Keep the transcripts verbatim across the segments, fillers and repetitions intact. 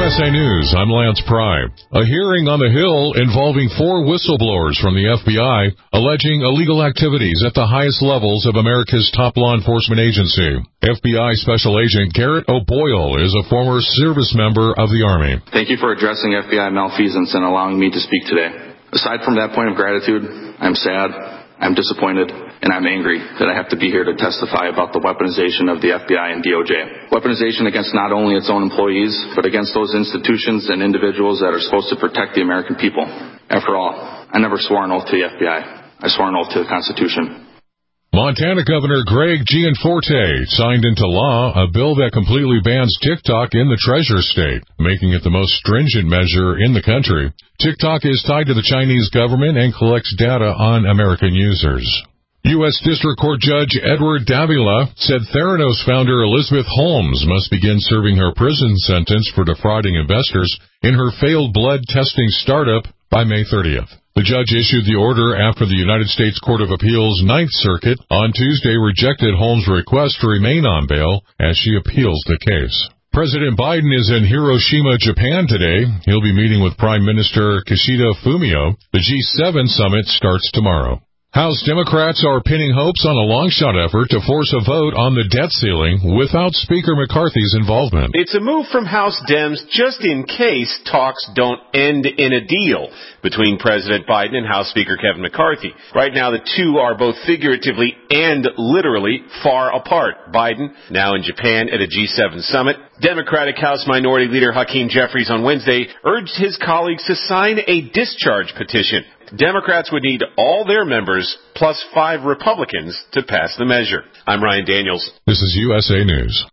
S A News, I'm Lance Pry. A hearing on the Hill involving four whistleblowers from the F B I alleging illegal activities at the highest levels of America's top law enforcement agency. F B I Special Agent Garrett O'Boyle is a former service member of the Army. Thank you for addressing F B I malfeasance and allowing me to speak today. Aside from that point of gratitude, I'm sad, I'm disappointed, and I'm angry that I have to be here to testify about the weaponization of the F B I and D O J. Weaponization against not only its own employees, but against those institutions and individuals that are supposed to protect the American people. After all, I never swore an oath to the F B I. I swore an oath to the Constitution. Montana Governor Greg Gianforte signed into law a bill that completely bans TikTok in the Treasure State, making it the most stringent measure in the country. TikTok is tied to the Chinese government and collects data on American users. U S District Court Judge Edward Davila said Theranos founder Elizabeth Holmes must begin serving her prison sentence for defrauding investors in her failed blood testing startup by May thirtieth. The judge issued the order after the United States Court of Appeals Ninth Circuit on Tuesday rejected Holmes' request to remain on bail as she appeals the case. President Biden is in Hiroshima, Japan today. He'll be meeting with Prime Minister Kishida Fumio. The G seven summit starts tomorrow. House Democrats are pinning hopes on a long-shot effort to force a vote on the debt ceiling without Speaker McCarthy's involvement. It's a move from House Dems just in case talks don't end in a deal between President Biden and House Speaker Kevin McCarthy. Right now, the two are both figuratively and literally far apart. Biden, now in Japan at a G seven summit. Democratic House Minority Leader Hakeem Jeffries on Wednesday urged his colleagues to sign a discharge petition. Democrats would need all their members plus five Republicans to pass the measure. I'm Ryan Daniels. This is U S A News.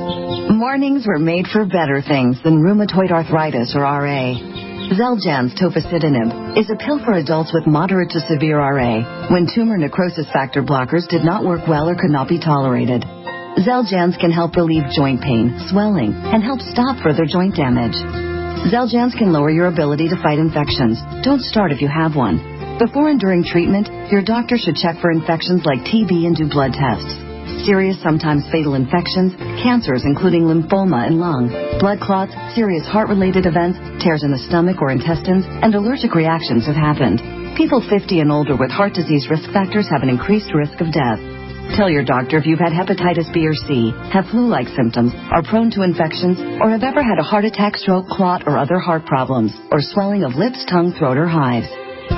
Mornings were made for better things than rheumatoid arthritis or R A. Xeljanz tofacitinib is a pill for adults with moderate to severe R A when tumor necrosis factor blockers did not work well or could not be tolerated. Xeljanz can help relieve joint pain, swelling, and help stop further joint damage. Xeljanz can lower your ability to fight infections. Don't start if you have one. Before and during treatment, your doctor should check for infections like T B and do blood tests. Serious, sometimes fatal infections, cancers including lymphoma and lung, blood clots, serious heart-related events, tears in the stomach or intestines, and allergic reactions have happened. People fifty and older with heart disease risk factors have an increased risk of death. Tell your doctor if you've had hepatitis B or C, have flu-like symptoms, are prone to infections, or have ever had a heart attack, stroke, clot, or other heart problems, or swelling of lips, tongue, throat, or hives.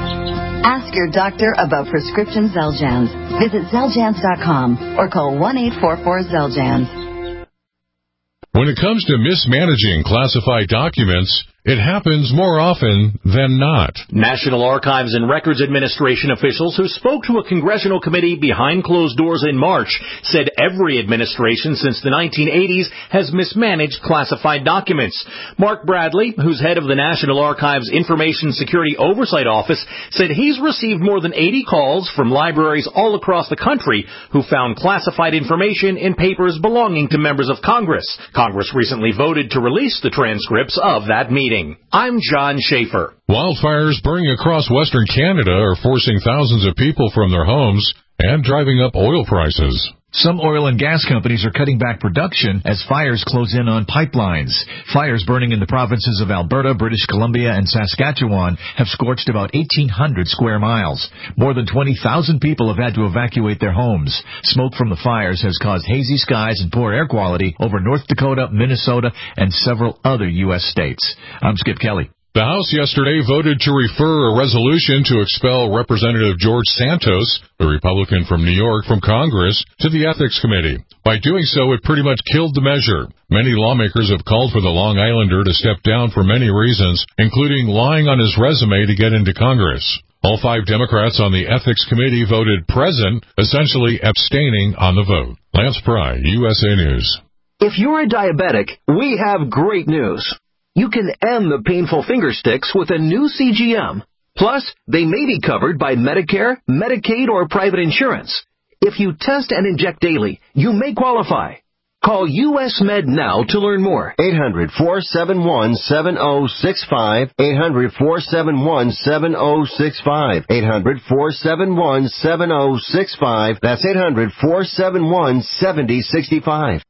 Ask your doctor about prescription Xeljanz. Visit Xeljanz dot com or call one eight four four Xeljanz. When it comes to mismanaging classified documents, it happens more often than not. National Archives and Records Administration officials who spoke to a congressional committee behind closed doors in March said every administration since the nineteen eighties has mismanaged classified documents. Mark Bradley, who's head of the National Archives Information Security Oversight Office, said he's received more than eighty calls from libraries all across the country who found classified information in papers belonging to members of Congress. Congress recently voted to release the transcripts of that meeting. I'm John Schaefer. Wildfires burning across western Canada are forcing thousands of people from their homes and driving up oil prices. Some oil and gas companies are cutting back production as fires close in on pipelines. Fires burning in the provinces of Alberta, British Columbia, and Saskatchewan have scorched about eighteen hundred square miles. More than twenty thousand people have had to evacuate their homes. Smoke from the fires has caused hazy skies and poor air quality over North Dakota, Minnesota, and several other U S states. I'm Skip Kelly. The House yesterday voted to refer a resolution to expel Representative George Santos, the Republican from New York, from Congress to the Ethics Committee. By doing so, it pretty much killed the measure. Many lawmakers have called for the Long Islander to step down for many reasons, including lying on his resume to get into Congress. All five Democrats on the Ethics Committee voted present, essentially abstaining on the vote. Lance Pry, U S A News. If you're a diabetic, we have great news. You can end the painful finger sticks with a new C G M. Plus, they may be covered by Medicare, Medicaid, or private insurance. If you test and inject daily, you may qualify. Call U S Med now to learn more. eight hundred, four seven one, seven oh six five. eight hundred, four seven one, seven oh six five. eight hundred, four seven one, seven oh six five. That's eight hundred, four seven one, seven oh six five.